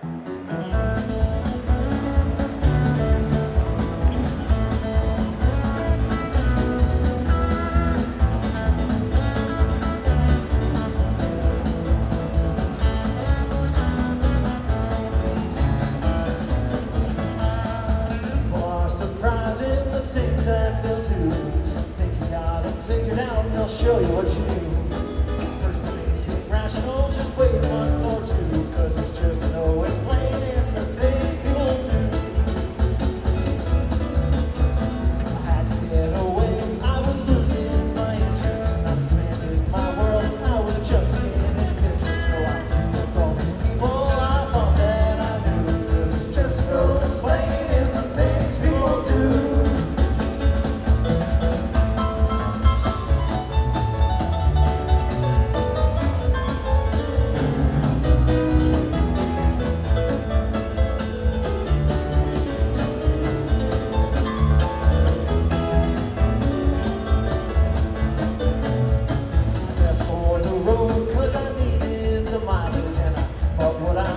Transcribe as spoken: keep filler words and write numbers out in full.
I'll show you what you do. First the basic rational, just wait a month or two, cause it's just no explaining the things people do. I had to get away, I was losing my interest, I was expanding my world, I was just getting pictures, so I looked all these people I thought that I knew, cause it's just no explaining the things people do. What I